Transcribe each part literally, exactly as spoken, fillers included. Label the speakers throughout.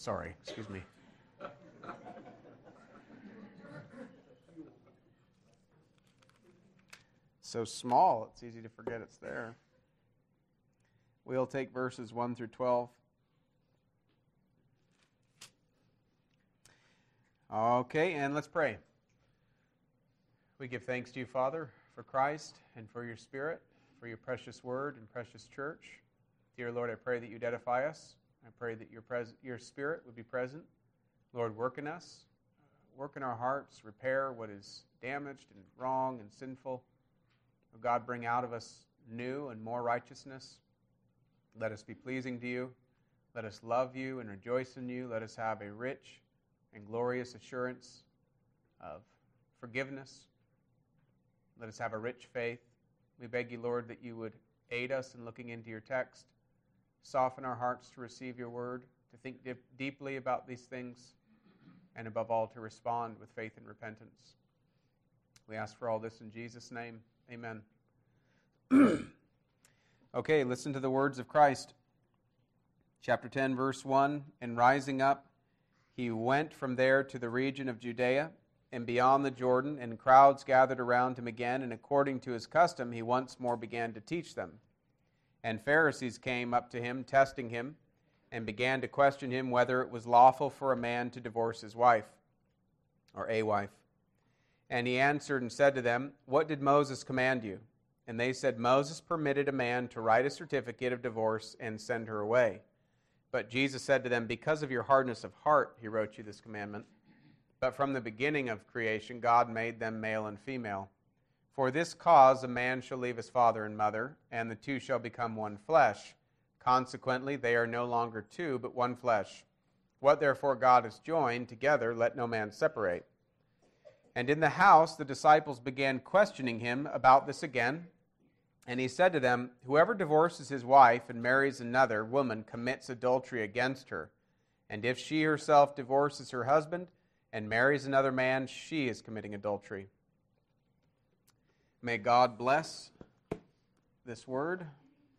Speaker 1: Sorry, excuse me. So small, it's easy to forget it's there. We'll take verses one through twelve. Okay, and let's pray. We give thanks to you, Father, for Christ and for your Spirit, for your precious word and precious church. Dear Lord, I pray that you'd edify us. I pray that your pres- your Spirit would be present. Lord, work in us. Work in our hearts. Repair what is damaged and wrong and sinful. Oh God, bring out of us new and more righteousness. Let us be pleasing to you. Let us love you and rejoice in you. Let us have a rich and glorious assurance of forgiveness. Let us have a rich faith. We beg you, Lord, that you would aid us in looking into your text, soften our hearts to receive your word, to think dip- deeply about these things, and above all, to respond with faith and repentance. We ask for all this in Jesus' name. Amen. Okay, listen to the words of Christ. Chapter ten, verse one, "And rising up, he went from there to the region of Judea and beyond the Jordan, and crowds gathered around him again, and according to his custom, he once more began to teach them. And Pharisees came up to him, testing him, and began to question him whether it was lawful for a man to divorce his wife, or a wife. And he answered and said to them, 'What did Moses command you?' And they said, 'Moses permitted a man to write a certificate of divorce and send her away.' But Jesus said to them, 'Because of your hardness of heart, he wrote you this commandment. But from the beginning of creation, God made them male and female. For this cause a man shall leave his father and mother, and the two shall become one flesh. Consequently, they are no longer two, but one flesh. What therefore God has joined together, let no man separate.' And in the house the disciples began questioning him about this again. And he said to them, 'Whoever divorces his wife and marries another woman commits adultery against her. And if she herself divorces her husband and marries another man, she is committing adultery.'" May God bless this word.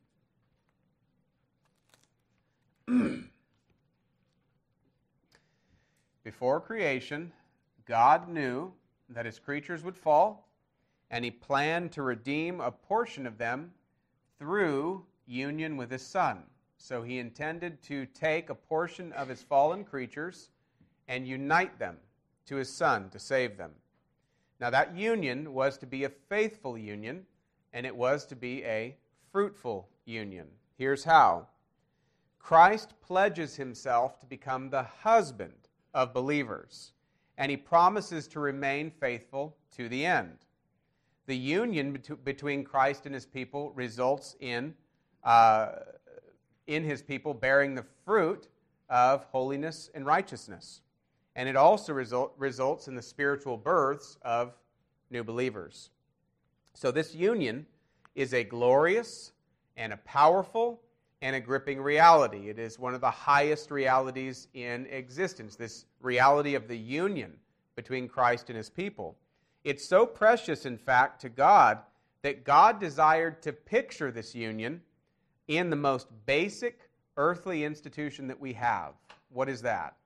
Speaker 1: Before creation, God knew that his creatures would fall, and he planned to redeem a portion of them through union with his Son. So he intended to take a portion of his fallen creatures and unite them to his Son to save them. Now that union was to be a faithful union, and it was to be a fruitful union. Here's how. Christ pledges himself to become the husband of believers, and he promises to remain faithful to the end. The union bet- between Christ and his people results in, uh, in his people bearing the fruit of holiness and righteousness. And it also result, results in the spiritual births of new believers. So this union is a glorious and a powerful and a gripping reality. It is one of the highest realities in existence, this reality of the union between Christ and his people. It's so precious, in fact, to God that God desired to picture this union in the most basic earthly institution that we have. What is that?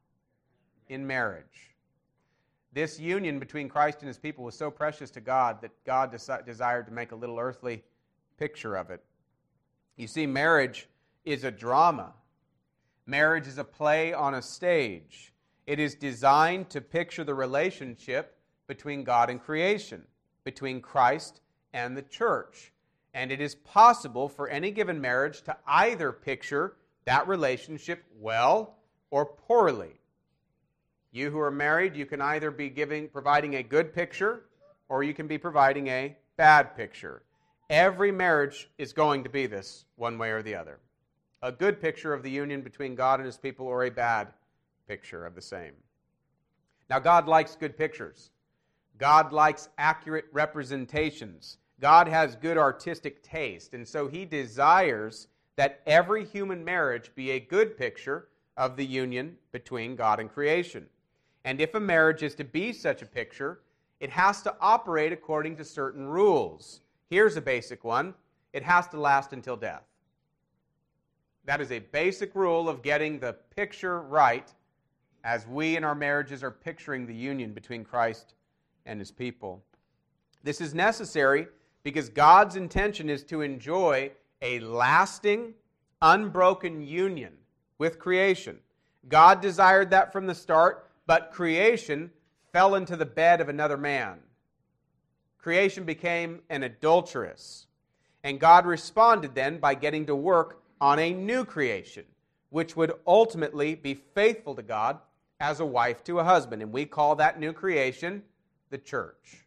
Speaker 1: In marriage. This union between Christ and his people was so precious to God that God desi- desired to make a little earthly picture of it. You see, marriage is a drama. Marriage is a play on a stage. It is designed to picture the relationship between God and creation, between Christ and the church. And it is possible for any given marriage to either picture that relationship well or poorly. You who are married, you can either be giving, providing a good picture, or you can be providing a bad picture. Every marriage is going to be this, one way or the other. A good picture of the union between God and his people, or a bad picture of the same. Now, God likes good pictures. God likes accurate representations. God has good artistic taste, and so he desires that every human marriage be a good picture of the union between God and creation. And if a marriage is to be such a picture, it has to operate according to certain rules. Here's a basic one. It has to last until death. That is a basic rule of getting the picture right as we in our marriages are picturing the union between Christ and His people. This is necessary because God's intention is to enjoy a lasting, unbroken union with creation. God desired that from the start, but creation fell into the bed of another man. Creation became an adulteress. And God responded then by getting to work on a new creation, which would ultimately be faithful to God as a wife to a husband. And we call that new creation the church.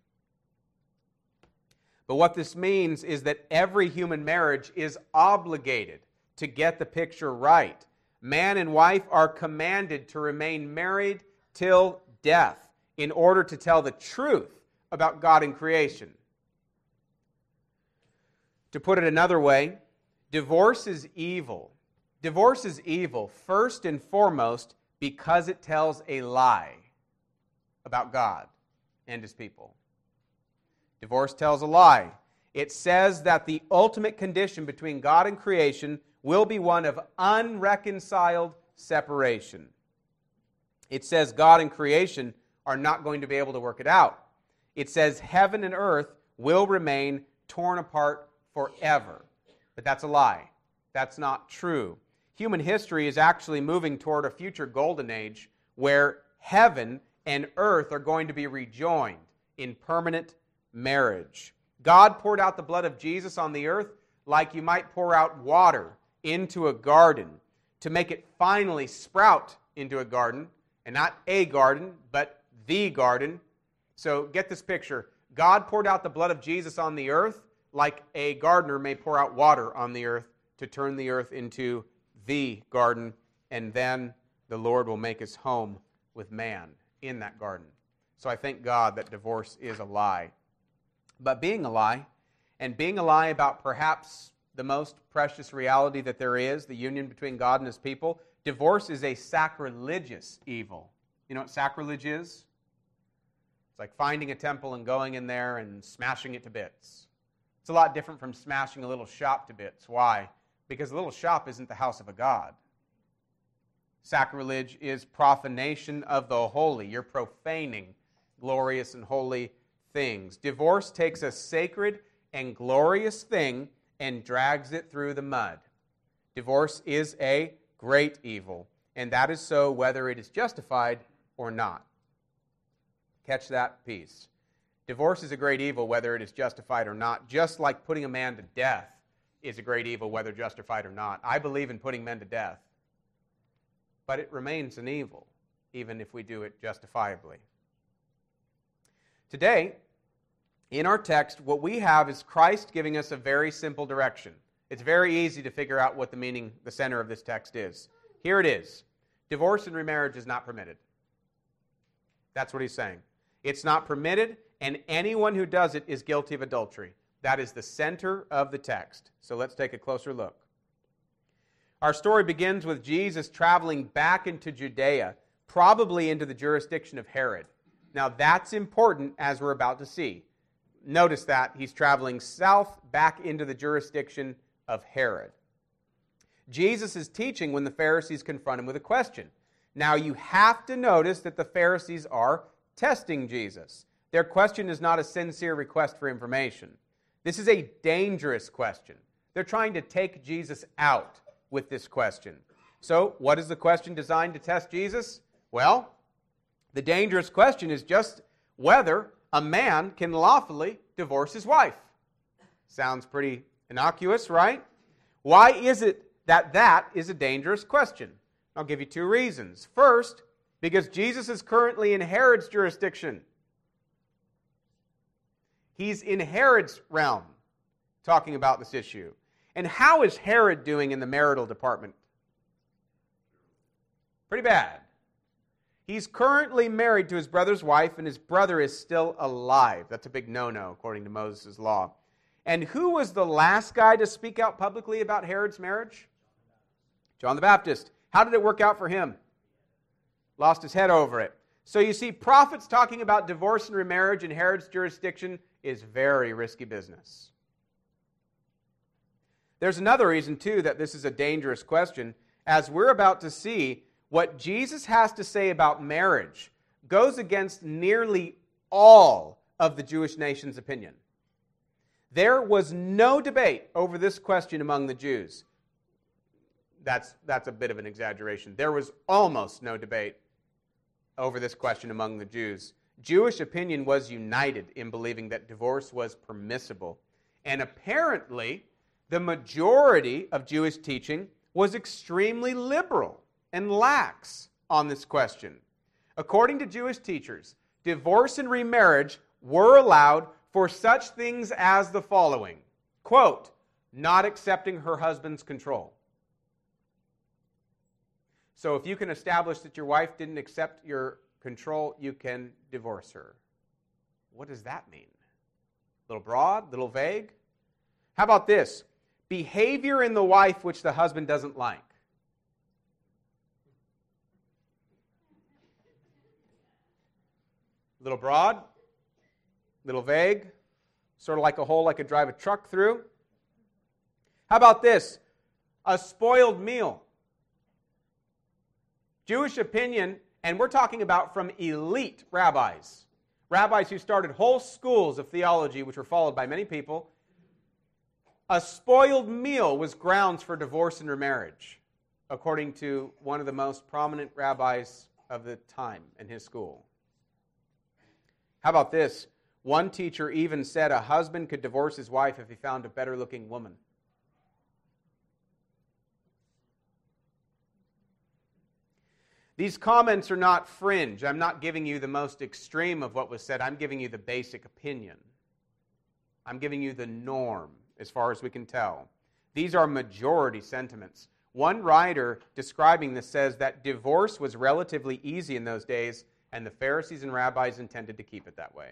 Speaker 1: But what this means is that every human marriage is obligated to get the picture right. Man and wife are commanded to remain married till death in order to tell the truth about God and creation. To put it another way, divorce is evil. Divorce is evil first and foremost because it tells a lie about God and His people. Divorce tells a lie. It says that the ultimate condition between God and creation will be one of unreconciled separation. It says God and creation are not going to be able to work it out. It says heaven and earth will remain torn apart forever. But that's a lie. That's not true. Human history is actually moving toward a future golden age where heaven and earth are going to be rejoined in permanent marriage. God poured out the blood of Jesus on the earth like you might pour out water into a garden to make it finally sprout into a garden, and not a garden, but the garden. So get this picture. God poured out the blood of Jesus on the earth like a gardener may pour out water on the earth to turn the earth into the garden, and then the Lord will make His home with man in that garden. So I thank God that divorce is a lie. But being a lie, and being a lie about perhaps the most precious reality that there is, the union between God and His people, divorce is a sacrilegious evil. You know what sacrilege is? It's like finding a temple and going in there and smashing it to bits. It's a lot different from smashing a little shop to bits. Why? Because a little shop isn't the house of a god. Sacrilege is profanation of the holy. You're profaning glorious and holy things. Divorce takes a sacred and glorious thing and drags it through the mud. Divorce is a great evil, and that is so whether it is justified or not. Catch that piece. Divorce is a great evil whether it is justified or not, just like putting a man to death is a great evil whether justified or not. I believe in putting men to death, but it remains an evil even if we do it justifiably. Today, in our text, what we have is Christ giving us a very simple direction. It's very easy to figure out what the meaning, the center of this text is. Here it is. Divorce and remarriage is not permitted. That's what he's saying. It's not permitted, and anyone who does it is guilty of adultery. That is the center of the text. So let's take a closer look. Our story begins with Jesus traveling back into Judea, probably into the jurisdiction of Herod. Now that's important, as we're about to see. Notice that he's traveling south back into the jurisdiction of Herod. Jesus is teaching when the Pharisees confront him with a question. Now you have to notice that the Pharisees are testing Jesus. Their question is not a sincere request for information. This is a dangerous question. They're trying to take Jesus out with this question. So, what is the question designed to test Jesus? Well, the dangerous question is just whether a man can lawfully divorce his wife. Sounds pretty innocuous, right? Why is it that that is a dangerous question? I'll give you two reasons. First, because Jesus is currently in Herod's jurisdiction. He's in Herod's realm talking about this issue. And how is Herod doing in the marital department? Pretty bad. He's currently married to his brother's wife, and his brother is still alive. That's a big no-no, according to Moses' law. And who was the last guy to speak out publicly about Herod's marriage? John the Baptist. How did it work out for him? Lost his head over it. So you see, prophets talking about divorce and remarriage in Herod's jurisdiction is very risky business. There's another reason, too, that this is a dangerous question. As we're about to see, what Jesus has to say about marriage goes against nearly all of the Jewish nation's opinion. There was no debate over this question among the Jews. That's, that's a bit of an exaggeration. There was almost no debate over this question among the Jews. Jewish opinion was united in believing that divorce was permissible. And apparently, the majority of Jewish teaching was extremely liberal and lax on this question. According to Jewish teachers, divorce and remarriage were allowed for such things as the following. Quote, not accepting her husband's control. So if you can establish that your wife didn't accept your control, you can divorce her. What does that mean? A little broad, a little vague? How about this? Behavior in the wife which the husband doesn't like. A little broad, a little vague, sort of like a hole I could drive a truck through. How about this? A spoiled meal. Jewish opinion, and we're talking about from elite rabbis, rabbis who started whole schools of theology which were followed by many people. A spoiled meal was grounds for divorce and remarriage, according to one of the most prominent rabbis of the time in his school. How about this? One teacher even said a husband could divorce his wife if he found a better-looking woman. These comments are not fringe. I'm not giving you the most extreme of what was said. I'm giving you the basic opinion. I'm giving you the norm, as far as we can tell. These are majority sentiments. One writer describing this says that divorce was relatively easy in those days, and the Pharisees and rabbis intended to keep it that way.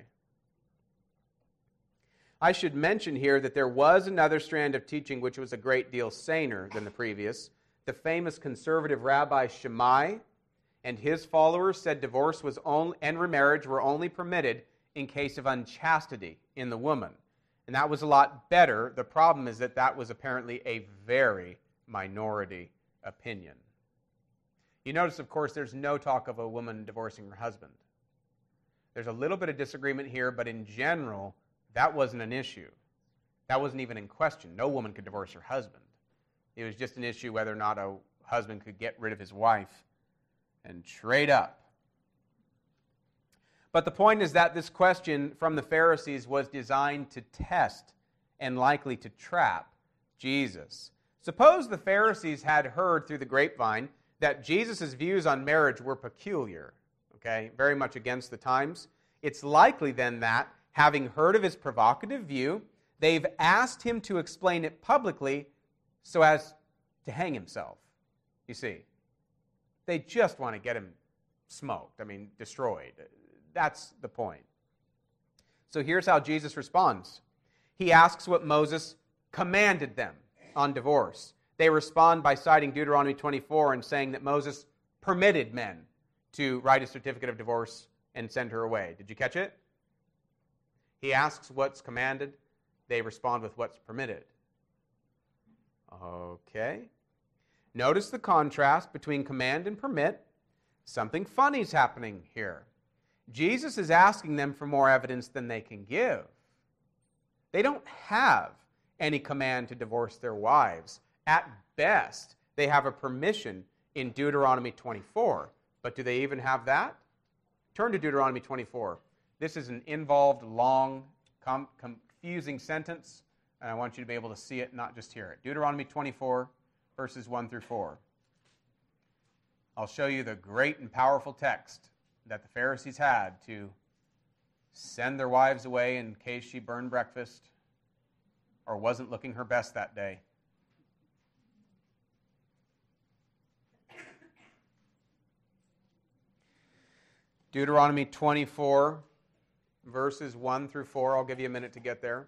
Speaker 1: I should mention here that there was another strand of teaching which was a great deal saner than the previous. The famous conservative Rabbi Shammai and his followers said divorce was only, and remarriage were only permitted in case of unchastity in the woman. And that was a lot better. The problem is that that was apparently a very minority opinion. You notice, of course, there's no talk of a woman divorcing her husband. There's a little bit of disagreement here, but in general, that wasn't an issue. That wasn't even in question. No woman could divorce her husband. It was just an issue whether or not a husband could get rid of his wife and trade up. But the point is that this question from the Pharisees was designed to test and likely to trap Jesus. Suppose the Pharisees had heard through the grapevine that Jesus' views on marriage were peculiar, okay, very much against the times. It's likely then that, having heard of his provocative view, they've asked him to explain it publicly so as to hang himself, you see. They just want to get him smoked, I mean, destroyed. That's the point. So here's how Jesus responds. He asks what Moses commanded them on divorce. They respond by citing Deuteronomy twenty-four and saying that Moses permitted men to write a certificate of divorce and send her away. Did you catch it? He asks what's commanded. They respond with what's permitted. Okay. Notice the contrast between command and permit. Something funny's happening here. Jesus is asking them for more evidence than they can give. They don't have any command to divorce their wives. At best, they have a permission in Deuteronomy twenty-four. But do they even have that? Turn to Deuteronomy twenty-four. This is an involved, long, com- confusing sentence, and I want you to be able to see it, not just hear it. Deuteronomy twenty-four, verses one through four. I'll show you the great and powerful text that the Pharisees had to send their wives away in case she burned breakfast or wasn't looking her best that day. Deuteronomy twenty-four, verses one through four. I'll give you a minute to get there.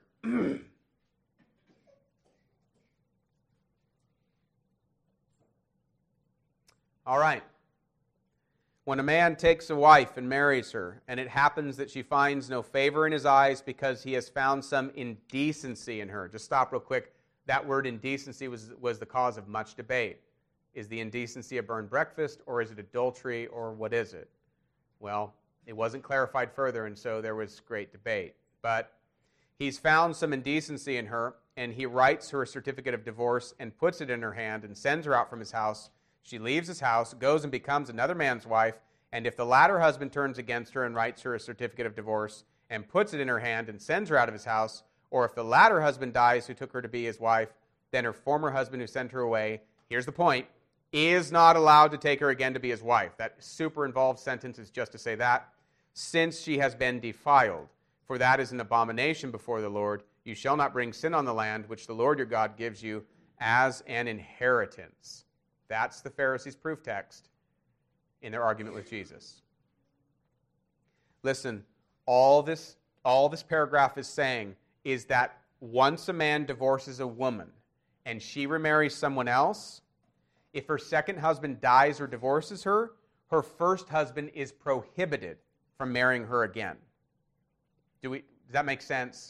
Speaker 1: All right. When a man takes a wife and marries her, and it happens that she finds no favor in his eyes because he has found some indecency in her. Just stop real quick. that word indecency was, was the cause of much debate. Is the indecency a burned breakfast, or is it adultery, or what is it? Well, it wasn't clarified further, and so there was great debate. But he's found some indecency in her, and he writes her a certificate of divorce and puts it in her hand and sends her out from his house. She leaves his house, goes and becomes another man's wife, and if the latter husband turns against her and writes her a certificate of divorce and puts it in her hand and sends her out of his house, or if the latter husband dies who took her to be his wife, then her former husband who sent her away, here's the point, is not allowed to take her again to be his wife. That super involved sentence is just to say that, since she has been defiled. For that is an abomination before the Lord. You shall not bring sin on the land, which the Lord your God gives you as an inheritance. That's the Pharisees' proof text in their argument with Jesus. Listen, all this, all this paragraph is saying is that once a man divorces a woman and she remarries someone else, if her second husband dies or divorces her, her first husband is prohibited from marrying her again. Do we, does that make sense?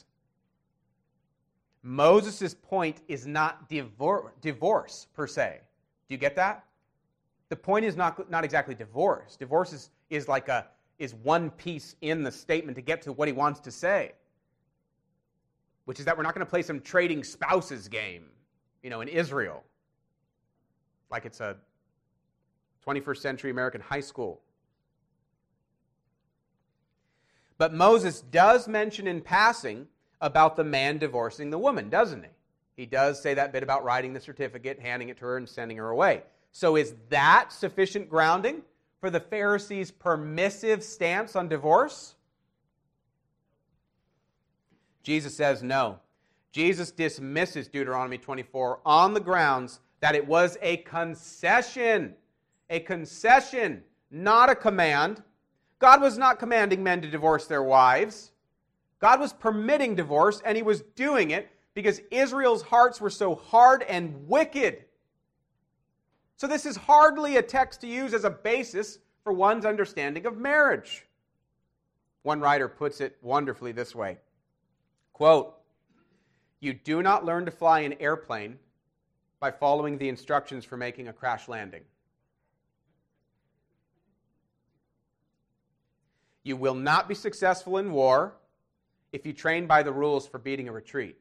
Speaker 1: Moses' point is not divor- divorce per se. Do you get that? The point is not, not exactly divorce. Divorce is, is like a is one piece in the statement to get to what he wants to say, which is that we're not going to play some trading spouses game, you know, in Israel, like it's a twenty-first century American high school. But Moses does mention in passing about the man divorcing the woman, doesn't he? He does say that bit about writing the certificate, handing it to her, and sending her away. So is that sufficient grounding for the Pharisees' permissive stance on divorce? Jesus says no. Jesus dismisses Deuteronomy twenty-four on the grounds that it was a concession. A concession, not a command. God was not commanding men to divorce their wives. God was permitting divorce, and he was doing it because Israel's hearts were so hard and wicked. So this is hardly a text to use as a basis for one's understanding of marriage. One writer puts it wonderfully this way, quote, "You do not learn to fly an airplane by following the instructions for making a crash landing. You will not be successful in war if you train by the rules for beating a retreat.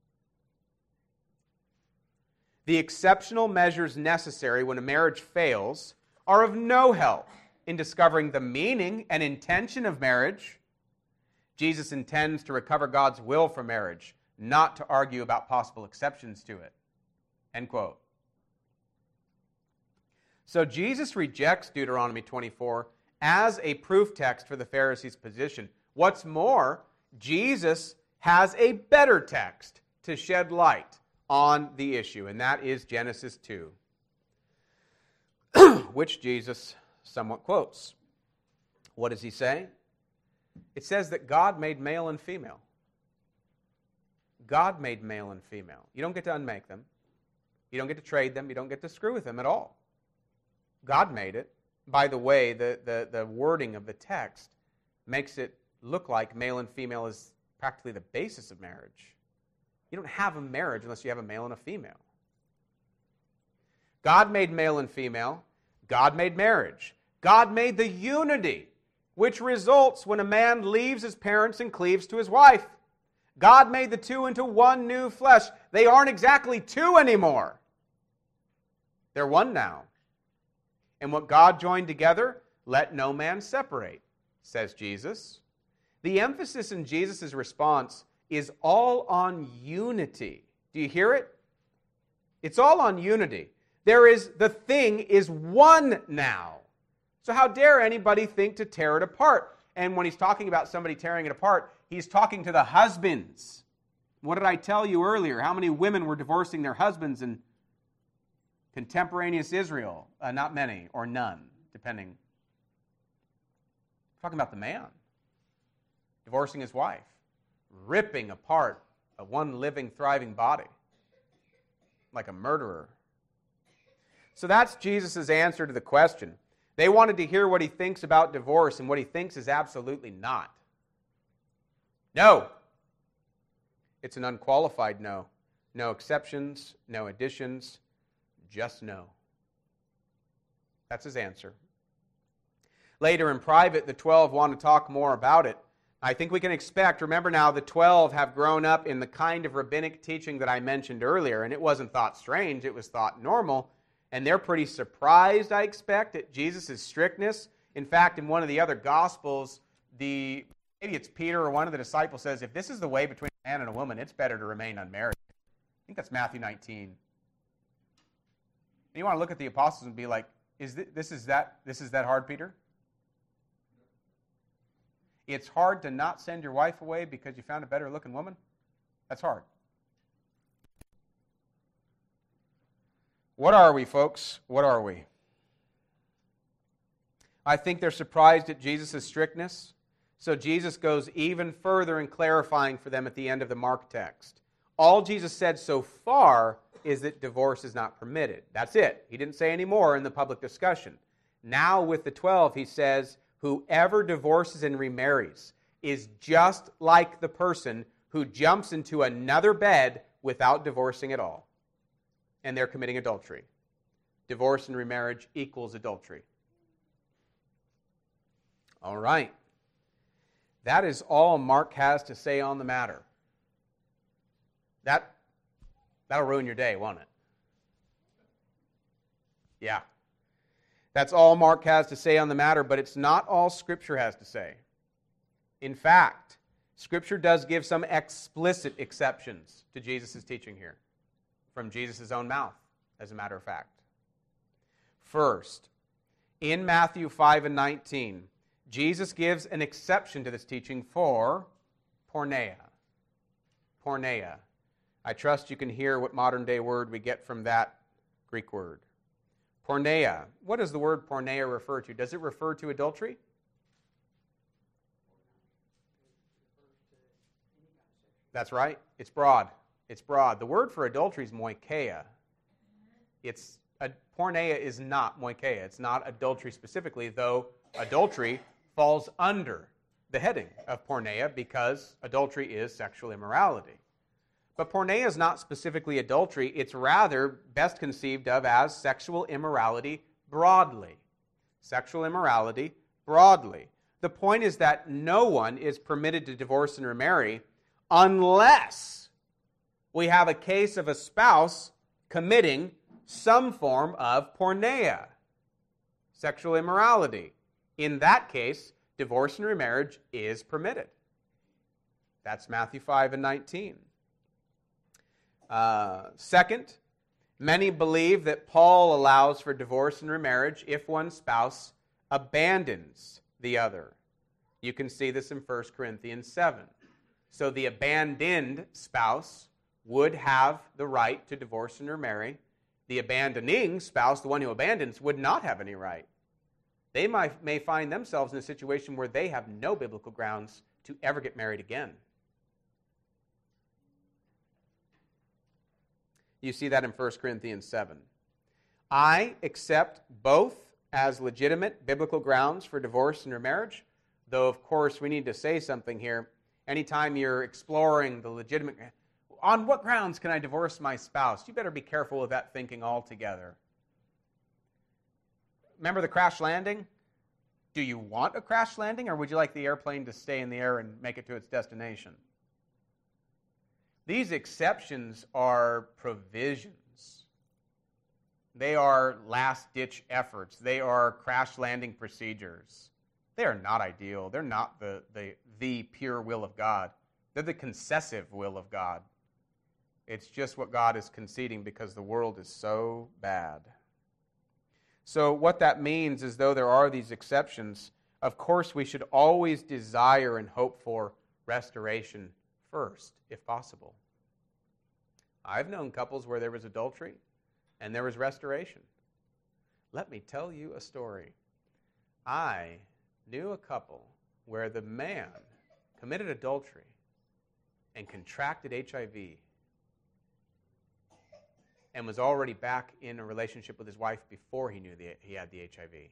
Speaker 1: The exceptional measures necessary when a marriage fails are of no help in discovering the meaning and intention of marriage. Jesus intends to recover God's will for marriage, not to argue about possible exceptions to it." End quote. So Jesus rejects Deuteronomy twenty-four as a proof text for the Pharisees' position. What's more, Jesus has a better text to shed light on the issue, and that is Genesis two, which Jesus somewhat quotes. What does he say? It says that God made male and female. God made male and female. You don't get to unmake them. You don't get to trade them. You don't get to screw with them at all. God made it. By the way, the, the, the wording of the text makes it look like male and female is practically the basis of marriage. You don't have a marriage unless you have a male and a female. God made male and female. God made marriage. God made the unity, which results when a man leaves his parents and cleaves to his wife. God made the two into one new flesh. They aren't exactly two anymore. They're one now. And what God joined together, let no man separate, says Jesus. The emphasis in Jesus' response is all on unity. Do you hear it? It's all on unity. There is, the thing is one now. So how dare anybody think to tear it apart? And when he's talking about somebody tearing it apart, he's talking to the husbands. What did I tell you earlier? How many women were divorcing their husbands in contemporaneous Israel? Uh, not many, or none, depending. I'm talking about the man divorcing his wife, ripping apart a one living, thriving body like a murderer. So that's Jesus' answer to the question. They wanted to hear what he thinks about divorce, and what he thinks is absolutely not. No. It's an unqualified no. No exceptions, no additions, just no. That's his answer. Later in private, the twelve want to talk more about it. I think we can expect, remember now, the twelve have grown up in the kind of rabbinic teaching that I mentioned earlier, and it wasn't thought strange, it was thought normal, and they're pretty surprised, I expect, at Jesus' strictness. In fact, in one of the other Gospels, the maybe it's Peter or one of the disciples says, if this is the way between a man and a woman, it's better to remain unmarried. I think that's Matthew nineteen. And you want to look at the apostles and be like, is this, this is that this is that hard, Peter? It's hard to not send your wife away because you found a better looking woman? That's hard. What are we, folks? What are we? I think they're surprised at Jesus' strictness. So Jesus goes even further in clarifying for them at the end of the Mark text. All Jesus said so far is that divorce is not permitted. That's it. He didn't say any more in the public discussion. Now with the twelve, he says, whoever divorces and remarries is just like the person who jumps into another bed without divorcing at all. And they're committing adultery. Divorce and remarriage equals adultery. All right. That is all Mark has to say on the matter. That, that'll ruin your day, won't it? Yeah. That's all Mark has to say on the matter, but it's not all Scripture has to say. In fact, Scripture does give some explicit exceptions to Jesus' teaching here, from Jesus' own mouth, as a matter of fact. First, in Matthew five and nineteen, Jesus gives an exception to this teaching for porneia. Porneia. I trust you can hear what modern-day word we get from that Greek word. Porneia. What does the word porneia refer to? Does it refer to adultery? That's right. It's broad. It's broad. The word for adultery is moikeia. It's a, porneia is not moikeia. It's not adultery specifically, though adultery falls under the heading of porneia because adultery is sexual immorality. But porneia is not specifically adultery. It's rather best conceived of as sexual immorality broadly. Sexual immorality broadly. The point is that no one is permitted to divorce and remarry unless we have a case of a spouse committing some form of porneia, sexual immorality. In that case, divorce and remarriage is permitted. That's Matthew five and nineteen. Uh, second, many believe that Paul allows for divorce and remarriage if one spouse abandons the other. You can see this in First Corinthians seven. So the abandoned spouse would have the right to divorce and remarry. The abandoning spouse, the one who abandons, would not have any right. They might, may find themselves in a situation where they have no biblical grounds to ever get married again. You see that in First Corinthians seven. I accept both as legitimate biblical grounds for divorce and remarriage, though, of course, we need to say something here. Anytime you're exploring the legitimate, on what grounds can I divorce my spouse? You better be careful with that thinking altogether. Remember the crash landing? Do you want a crash landing, or would you like the airplane to stay in the air and make it to its destination? These exceptions are provisions. They are last-ditch efforts. They are crash landing procedures. They are not ideal. They're not the, the, the pure will of God. They're the concessive will of God. It's just what God is conceding because the world is so bad. So what that means is, though there are these exceptions, of course we should always desire and hope for restoration first, if possible. I've known couples where there was adultery and there was restoration. Let me tell you a story. I knew a couple where the man committed adultery and contracted H I V and was already back in a relationship with his wife before he knew the, he had the H I V.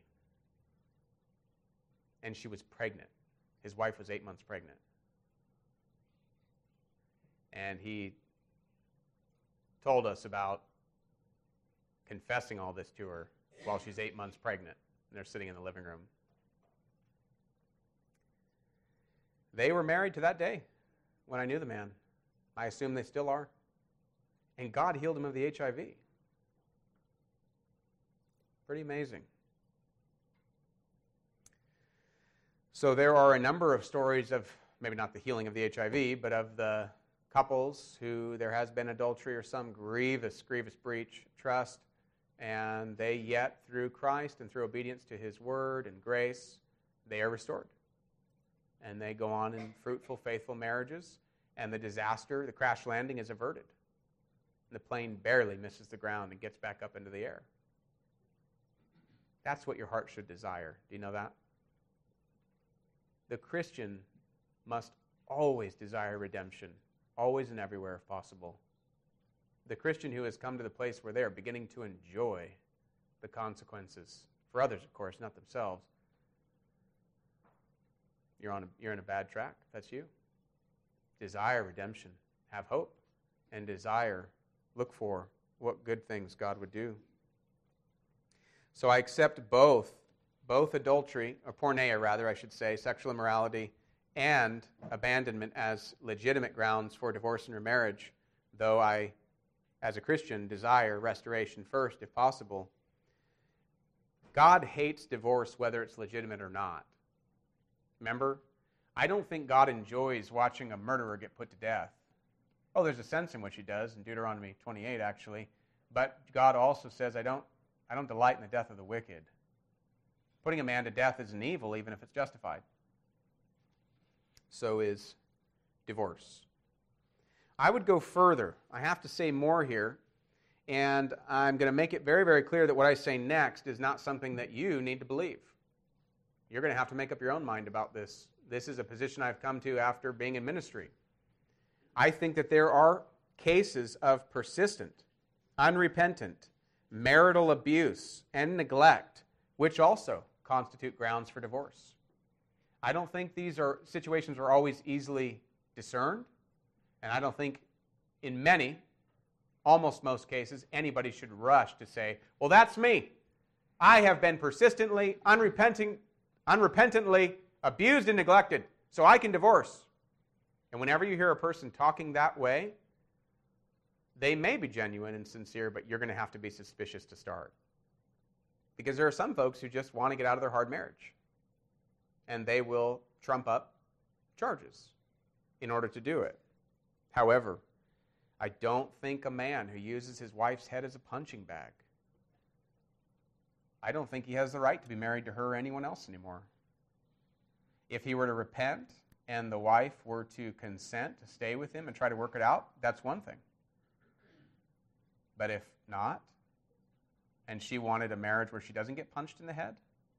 Speaker 1: And she was pregnant. His wife was eight months pregnant. And he told us about confessing all this to her while she's eight months pregnant, and they're sitting in the living room. They were married to that day when I knew the man. I assume they still are. And God healed him of the H I V. Pretty amazing. So there are a number of stories of, maybe not the healing of the H I V, but of the couples who there has been adultery or some grievous, grievous breach of trust, and they yet, through Christ and through obedience to His Word and grace, they are restored. And they go on in fruitful, faithful marriages, and the disaster, the crash landing, is averted. And the plane barely misses the ground and gets back up into the air. That's what your heart should desire. Do you know that? The Christian must always desire redemption, always and everywhere if possible. The Christian who has come to the place where they are beginning to enjoy the consequences, for others, of course, not themselves, you're on a, you're in a bad track. That's you. Desire redemption. Have hope. And desire, look for what good things God would do. So I accept both, both adultery, or porneia rather, I should say, sexual immorality, and abandonment as legitimate grounds for divorce and remarriage, though I, as a Christian, desire restoration first, if possible. God hates divorce whether it's legitimate or not. Remember? I don't think God enjoys watching a murderer get put to death. Oh, there's a sense in which He does, in Deuteronomy twenty-eight, actually. But God also says, I don't, I don't delight in the death of the wicked. Putting a man to death is an evil, even if it's justified. So is divorce. I would go further. I have to say more here, and I'm going to make it very, very clear that what I say next is not something that you need to believe. You're going to have to make up your own mind about this. This is a position I've come to after being in ministry. I think that there are cases of persistent, unrepentant, marital abuse and neglect, which also constitute grounds for divorce. I don't think these are situations are always easily discerned, and I don't think in many, almost most cases, anybody should rush to say, well, that's me. I have been persistently, unrepenting, unrepentantly abused and neglected, so I can divorce. And whenever you hear a person talking that way, they may be genuine and sincere, but you're going to have to be suspicious to start. Because there are some folks who just want to get out of their hard marriage, and they will trump up charges in order to do it. However, I don't think a man who uses his wife's head as a punching bag, I don't think he has the right to be married to her or anyone else anymore. If he were to repent and the wife were to consent to stay with him and try to work it out, that's one thing. But if not, and she wanted a marriage where she doesn't get punched in the head,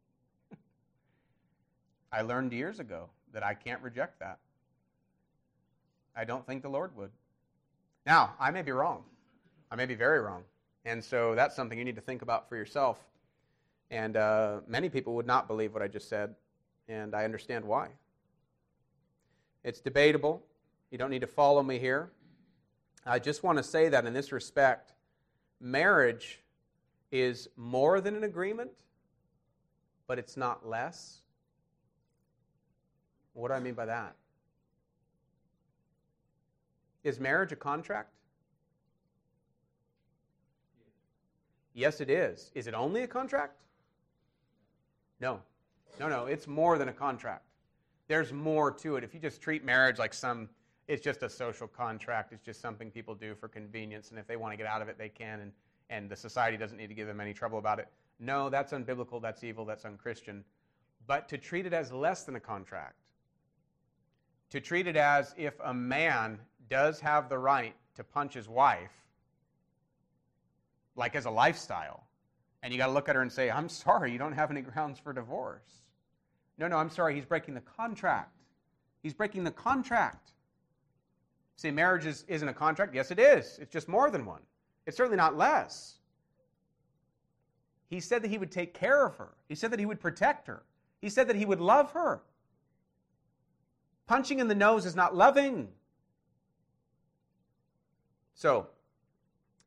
Speaker 1: I learned years ago that I can't reject that. I don't think the Lord would. Now, I may be wrong. I may be very wrong. And so that's something you need to think about for yourself. And uh, many people would not believe what I just said, and I understand why. It's debatable. You don't need to follow me here. I just want to say that in this respect, marriage is more than an agreement, but it's not less. What do I mean by that? Is marriage a contract? Yes, it is. Is it only a contract? No. No, no, it's more than a contract. There's more to it. If you just treat marriage like some, it's just a social contract, it's just something people do for convenience, and if they want to get out of it, they can, and, and the society doesn't need to give them any trouble about it. No, that's unbiblical, that's evil, that's unchristian. But to treat it as less than a contract, to treat it as if a man does have the right to punch his wife, like as a lifestyle, and you got to look at her and say, I'm sorry, you don't have any grounds for divorce. No, no, I'm sorry, he's breaking the contract. He's breaking the contract. See, marriage is, isn't a contract. Yes, it is. It's just more than one. It's certainly not less. He said that he would take care of her. He said that he would protect her. He said that he would love her. Punching in the nose is not loving. So,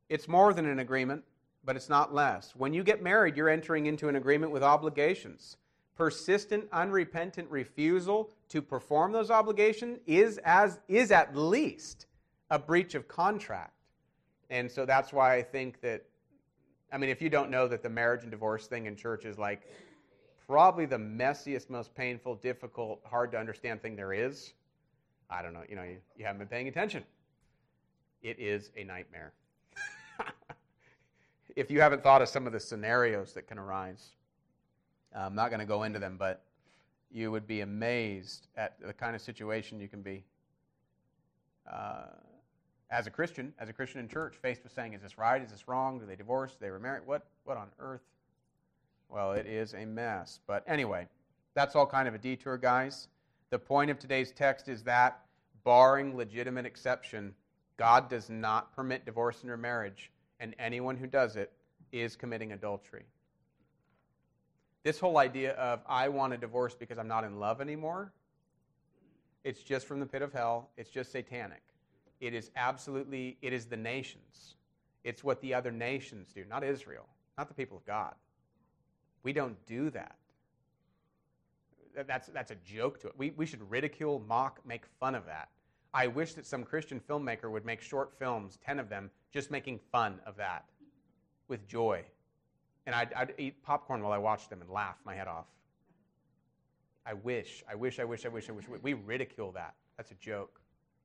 Speaker 1: It's more than an agreement, but it's not less. When you get married, you're entering into an agreement with obligations. Persistent, unrepentant refusal to perform those obligations is as is at least a breach of contract. And so that's why I think that, I mean, if you don't know that the marriage and divorce thing in church is like probably the messiest, most painful, difficult, hard to understand thing there is, I don't know, you know, you, you haven't been paying attention. It is a nightmare. If you haven't thought of some of the scenarios that can arise, I'm not going to go into them, but you would be amazed at the kind of situation you can be uh, as a Christian, as a Christian in church, faced with saying, is this right? Is this wrong? Do they divorce? Do they remarry? What, what on earth? Well, it is a mess. But anyway, that's all kind of a detour, guys. The point of today's text is that, barring legitimate exception, God does not permit divorce and remarriage, and anyone who does it is committing adultery. This whole idea of, I want a divorce because I'm not in love anymore, it's just from the pit of hell. It's just satanic. It is absolutely, it is the nations. It's what the other nations do, not Israel, not the people of God. We don't do that. That's, that's a joke to it. We, we should ridicule, mock, make fun of that. I wish that some Christian filmmaker would make short films, ten of them, just making fun of that with joy. And I'd, I'd eat popcorn while I watched them and laugh my head off. I wish, I wish, I wish, I wish, I wish. We ridicule that. That's a joke.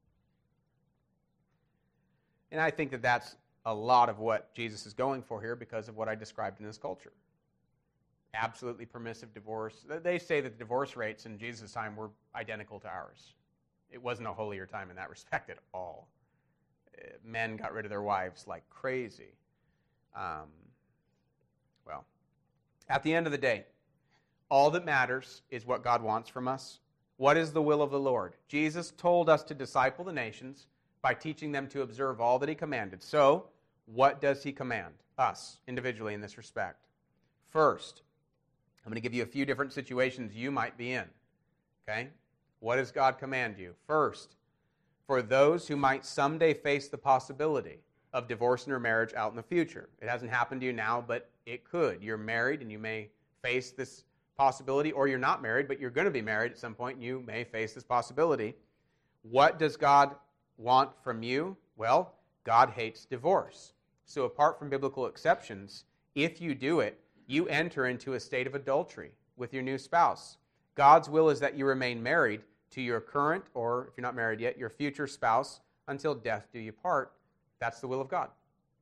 Speaker 1: And I think that that's a lot of what Jesus is going for here because of what I described in this culture. Absolutely permissive divorce. They say that the divorce rates in Jesus' time were identical to ours. It wasn't a holier time in that respect at all. Men got rid of their wives like crazy. Um, well, at the end of the day, all that matters is what God wants from us. What is the will of the Lord? Jesus told us to disciple the nations by teaching them to observe all that he commanded. So, what does he command us individually in this respect? First, I'm going to give you a few different situations you might be in. Okay? What does God command you? First, for those who might someday face the possibility of divorce and remarriage out in the future. It hasn't happened to you now, but it could. You're married and you may face this possibility, or you're not married, but you're going to be married at some point and you may face this possibility. What does God want from you? Well, God hates divorce. So apart from biblical exceptions, if you do it, you enter into a state of adultery with your new spouse. God's will is that you remain married to your current, or if you're not married yet, your future spouse until death do you part. That's the will of God.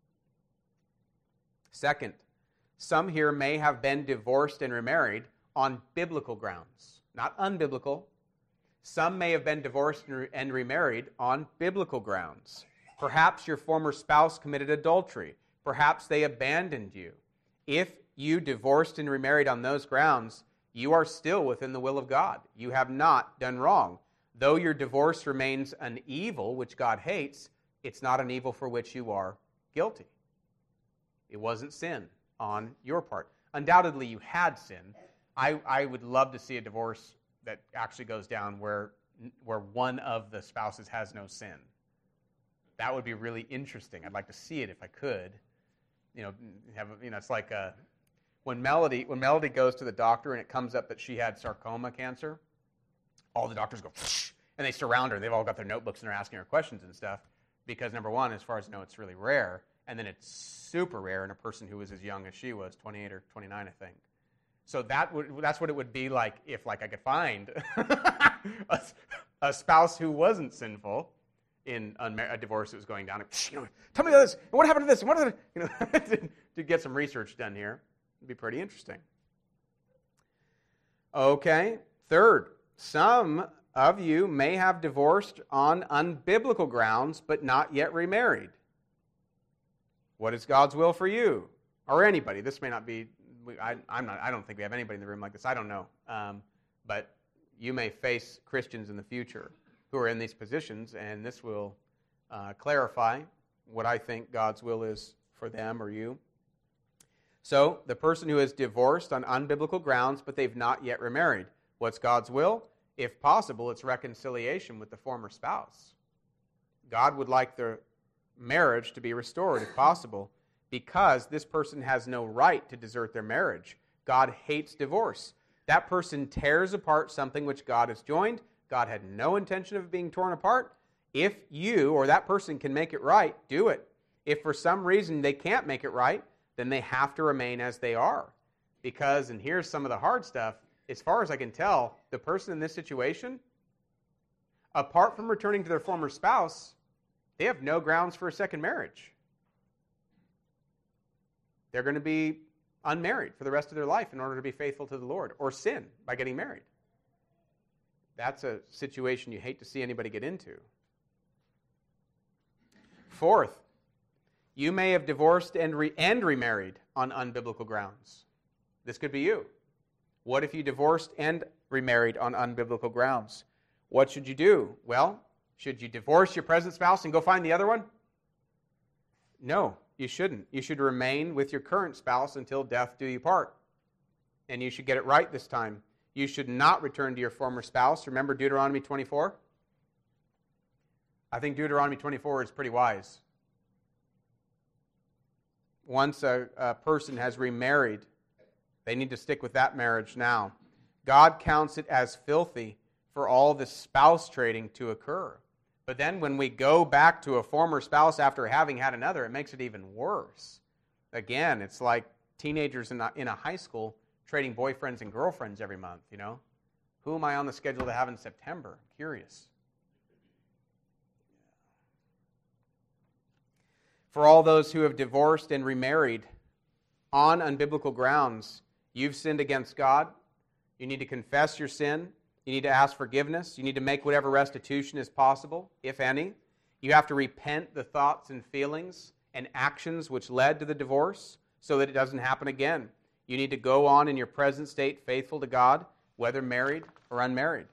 Speaker 1: Second, some here may have been divorced and remarried on biblical grounds, not unbiblical. Some may have been divorced and remarried on biblical grounds. Perhaps your former spouse committed adultery. Perhaps they abandoned you. If you divorced and remarried on those grounds, you are still within the will of God. You have not done wrong. Though your divorce remains an evil, which God hates, it's not an evil for which you are guilty. It wasn't sin on your part. Undoubtedly, you had sin. I, I would love to see a divorce that actually goes down where, where one of the spouses has no sin. That would be really interesting. I'd like to see it if I could. You know, have you know, it's like a, when Melody when Melody goes to the doctor and it comes up that she had sarcoma cancer. All the doctors go, and they surround her. They've all got their notebooks and they're asking her questions and stuff. Because number one, as far as I know, it's really rare, and then it's super rare in a person who was as young as she was, twenty-eight or twenty-nine, I think. So that would that's what it would be like if, like, I could find a, a spouse who wasn't sinful in a divorce that was going down. You know, tell me this, and what happened to this, and what are the, you know, to, to get some research done here. It'd be pretty interesting. Okay, third, some of you may have divorced on unbiblical grounds, but not yet remarried. What is God's will for you? Or anybody. This may not be, I, I'm not, I don't think we have anybody in the room like this. I don't know. Um, but you may face Christians in the future who are in these positions, and this will uh, clarify what I think God's will is for them or you. So, the person who is divorced on unbiblical grounds, but they've not yet remarried. What's God's will? If possible, it's reconciliation with the former spouse. God would like the marriage to be restored if possible, because this person has no right to desert their marriage. God hates divorce. That person tears apart something which God has joined. God had no intention of being torn apart. If you or that person can make it right, do it. If for some reason they can't make it right, then they have to remain as they are. Because, and here's some of the hard stuff, as far as I can tell, the person in this situation, apart from returning to their former spouse, they have no grounds for a second marriage. They're going to be unmarried for the rest of their life in order to be faithful to the Lord, or sin by getting married. That's a situation you hate to see anybody get into. Fourth, you may have divorced and, re- and remarried on unbiblical grounds. This could be you. What if you divorced and remarried on unbiblical grounds? What should you do? Well, should you divorce your present spouse and go find the other one? No, you shouldn't. You should remain with your current spouse until death do you part. And you should get it right this time. You should not return to your former spouse. Remember Deuteronomy twenty-four? I think Deuteronomy twenty-four is pretty wise. Once a, a person has remarried, they need to stick with that marriage now. God counts it as filthy for all the spouse trading to occur. But then when we go back to a former spouse after having had another, it makes it even worse. Again, it's like teenagers in a, in a high school trading boyfriends and girlfriends every month, you know? Who am I on the schedule to have in September? Curious. For all those who have divorced and remarried on unbiblical grounds, you've sinned against God. You need to confess your sin. You need to ask forgiveness. You need to make whatever restitution is possible, if any. You have to repent the thoughts and feelings and actions which led to the divorce so that it doesn't happen again. You need to go on in your present state faithful to God, whether married or unmarried.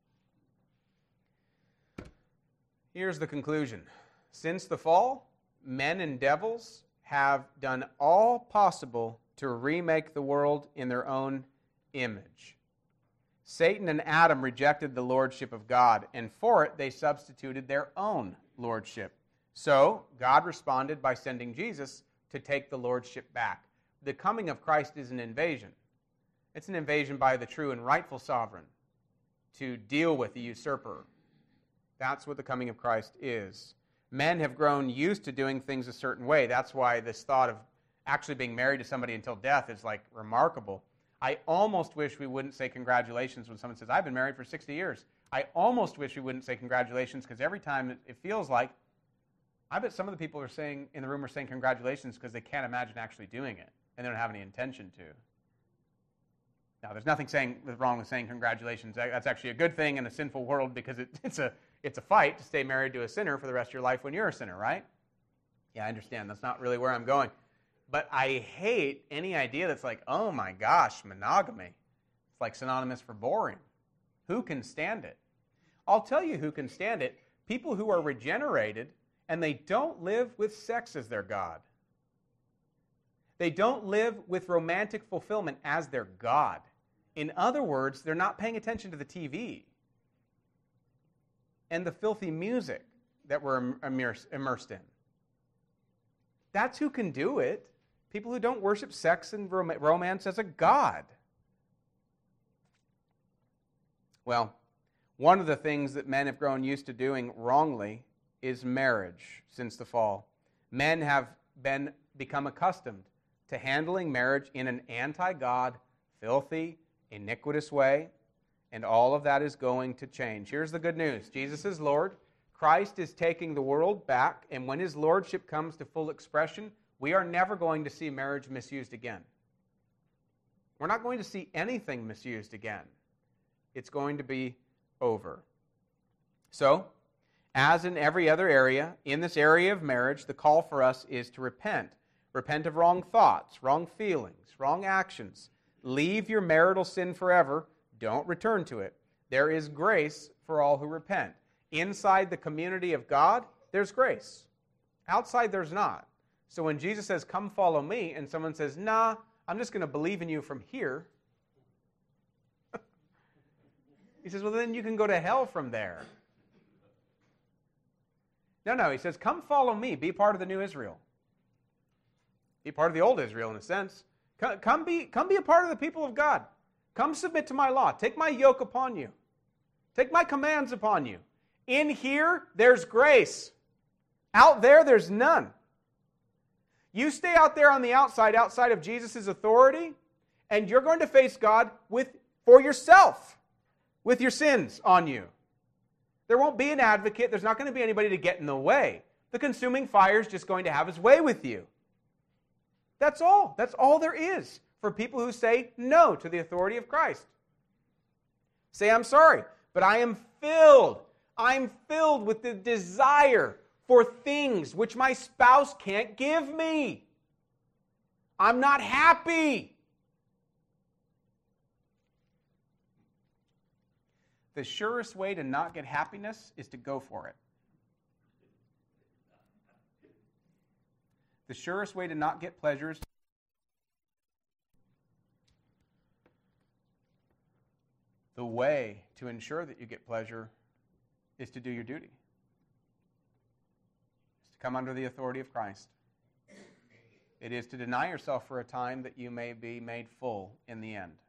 Speaker 1: Here's the conclusion. Since the fall, men and devils have done all possible to remake the world in their own image. Satan and Adam rejected the lordship of God, and for it they substituted their own lordship. So God responded by sending Jesus to take the lordship back. The coming of Christ is an invasion. It's an invasion by the true and rightful sovereign to deal with the usurper. That's what the coming of Christ is. Men have grown used to doing things a certain way. That's why this thought of actually being married to somebody until death is like remarkable. I almost wish we wouldn't say congratulations when someone says, I've been married for sixty years. I almost wish we wouldn't say congratulations because every time it feels like, I bet some of the people are saying in the room are saying congratulations because they can't imagine actually doing it and they don't have any intention to. Now, there's nothing saying wrong with saying congratulations. That's actually a good thing in a sinful world because it, it's a it's a fight to stay married to a sinner for the rest of your life when you're a sinner, right? Yeah, I understand. That's not really where I'm going. But I hate any idea that's like, oh my gosh, monogamy. It's like synonymous for boring. Who can stand it? I'll tell you who can stand it. People who are regenerated and they don't live with sex as their God. They don't live with romantic fulfillment as their God. In other words, they're not paying attention to the T V and the filthy music that we're immersed in. That's who can do it. People who don't worship sex and romance as a god. Well, one of the things that men have grown used to doing wrongly is marriage since the fall. Men have been become accustomed to handling marriage in an anti-God, filthy, iniquitous way, and all of that is going to change. Here's the good news. Jesus is Lord. Christ is taking the world back, and when his lordship comes to full expression, we are never going to see marriage misused again. We're not going to see anything misused again. It's going to be over. So, as in every other area, in this area of marriage, the call for us is to repent. Repent of wrong thoughts, wrong feelings, wrong actions. Leave your marital sin forever. Don't return to it. There is grace for all who repent. Inside the community of God, there's grace. Outside, there's not. So when Jesus says, come follow me, and someone says, nah, I'm just going to believe in you from here, he says, well, then you can go to hell from there. No, no, he says, come follow me. Be part of the new Israel. Be part of the old Israel in a sense. Come, come, be, come be a part of the people of God. Come submit to my law. Take my yoke upon you. Take my commands upon you. In here, there's grace. Out there, there's none. You stay out there on the outside, outside of Jesus' authority, and you're going to face God with for yourself, with your sins on you. There won't be an advocate. There's not going to be anybody to get in the way. The consuming fire is just going to have his way with you. That's all. That's all there is for people who say no to the authority of Christ. Say, I'm sorry, but I am filled. I'm filled with the desire for things which my spouse can't give me. I'm not happy. The surest way to not get happiness is to go for it. The surest way to not get pleasure is to The way to ensure that you get pleasure is to do your duty. It's to come under the authority of Christ. It is to deny yourself for a time that you may be made full in the end.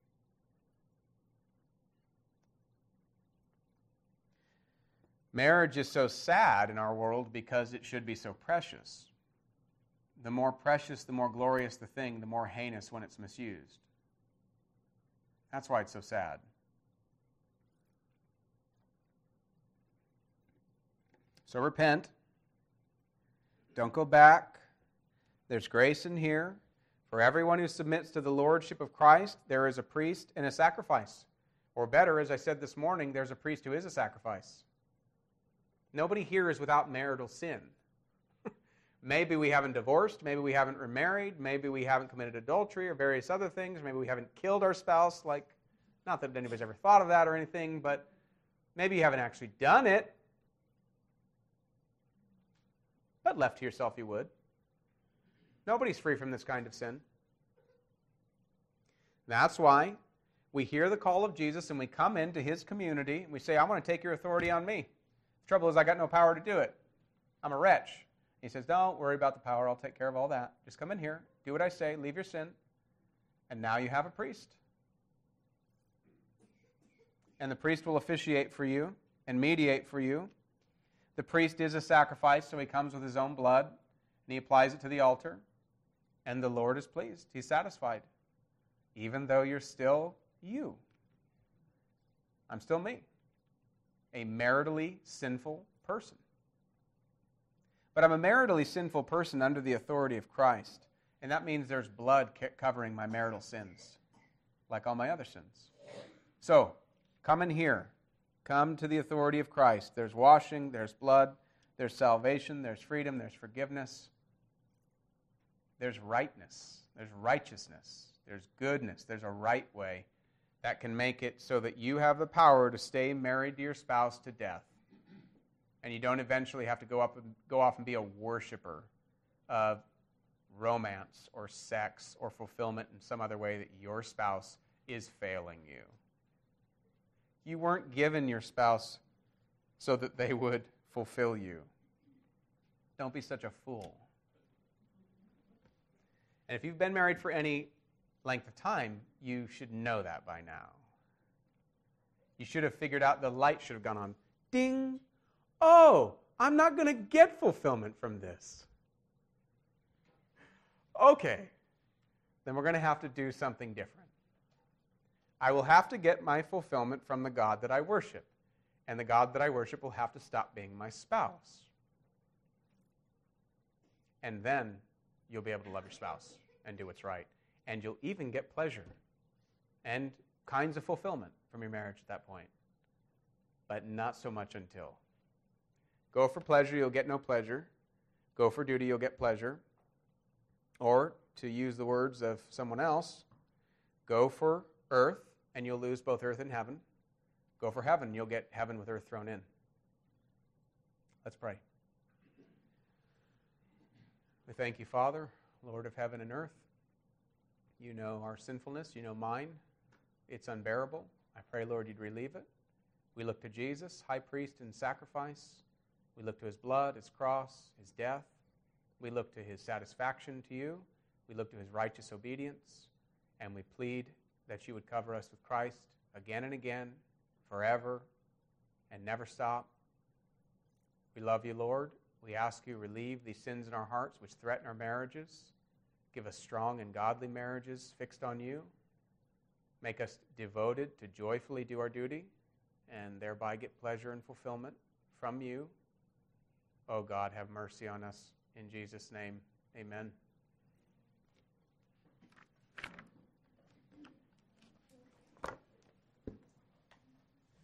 Speaker 1: Marriage is so sad in our world because it should be so precious. The more precious, the more glorious the thing, the more heinous when it's misused. That's why it's so sad. So repent. Don't go back. There's grace in here. For everyone who submits to the lordship of Christ, there is a priest and a sacrifice. Or better, as I said this morning, there's a priest who is a sacrifice. Nobody here is without marital sin. Maybe we haven't divorced, maybe we haven't remarried, maybe we haven't committed adultery or various other things, maybe we haven't killed our spouse, like, not that anybody's ever thought of that or anything, but maybe you haven't actually done it. But left to yourself you would. Nobody's free from this kind of sin. That's why we hear the call of Jesus and we come into his community and we say, I want to take your authority on me. The trouble is I got no power to do it. I'm a wretch. He says, don't worry about the power. I'll take care of all that. Just come in here, do what I say, leave your sin, and now you have a priest. And the priest will officiate for you and mediate for you. The priest is a sacrifice, so he comes with his own blood, and he applies it to the altar, and the Lord is pleased. He's satisfied, even though you're still you. I'm still me, a maritally sinful person. But I'm a maritally sinful person under the authority of Christ, and that means there's blood covering my marital sins, like all my other sins. So, come in here. Come to the authority of Christ. There's washing, there's blood, there's salvation, there's freedom, there's forgiveness. There's rightness, there's righteousness, there's goodness, there's a right way that can make it so that you have the power to stay married to your spouse to death. And you don't eventually have to go up and go off and be a worshiper of romance or sex or fulfillment in some other way that your spouse is failing you. You weren't given your spouse so that they would fulfill you. Don't be such a fool. And if you've been married for any length of time, you should know that by now. You should have figured out, the light should have gone on. Ding! Oh, I'm not going to get fulfillment from this. Okay, then we're going to have to do something different. I will have to get my fulfillment from the God that I worship. And the God that I worship will have to stop being my spouse. And then you'll be able to love your spouse and do what's right. And you'll even get pleasure and kinds of fulfillment from your marriage at that point. But not so much until. Go for pleasure, you'll get no pleasure. Go for duty, you'll get pleasure. Or, to use the words of someone else, go for earth, and you'll lose both earth and heaven. Go for heaven, you'll get heaven with earth thrown in. Let's pray. We thank you, Father, Lord of heaven and earth. You know our sinfulness, you know mine. It's unbearable. I pray, Lord, you'd relieve it. We look to Jesus, high priest and sacrifice, We look to his blood, his cross, his death. We look to his satisfaction to you. We look to his righteous obedience. And we plead that you would cover us with Christ again and again, forever, and never stop. We love you, Lord. We ask you to relieve these sins in our hearts which threaten our marriages. Give us strong and godly marriages fixed on you. Make us devoted to joyfully do our duty and thereby get pleasure and fulfillment from you. Oh God, have mercy on us. In Jesus' name, amen.